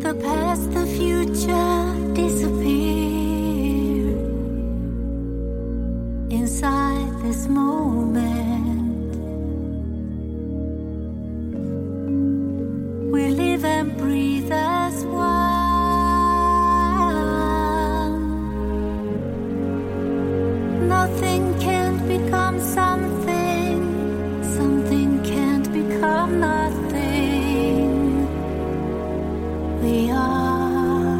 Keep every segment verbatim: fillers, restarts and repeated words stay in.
The past, the future disappear inside this moment. We live and breathe as one. Nothing can't become something, something can't become nothing. We are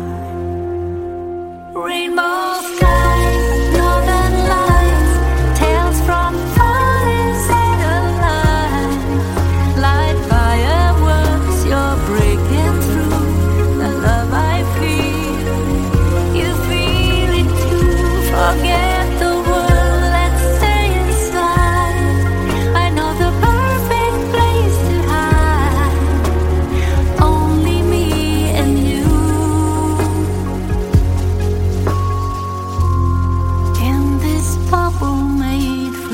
rainbow skies, northern lights, tales from falling satellites. Light fireworks, you're breaking through the love I feel. You feel it too. Forget the world, let's stay inside. I know the perfect place to hide. Only me and you. In this bubble made for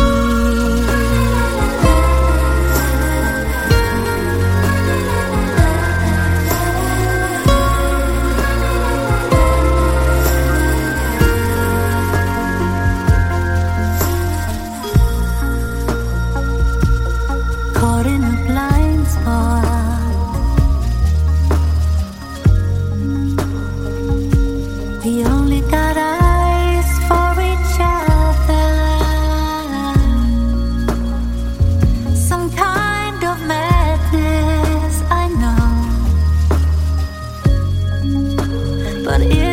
caught in a blind spot. We only got eyes for each other. Some kind of madness, I know. But if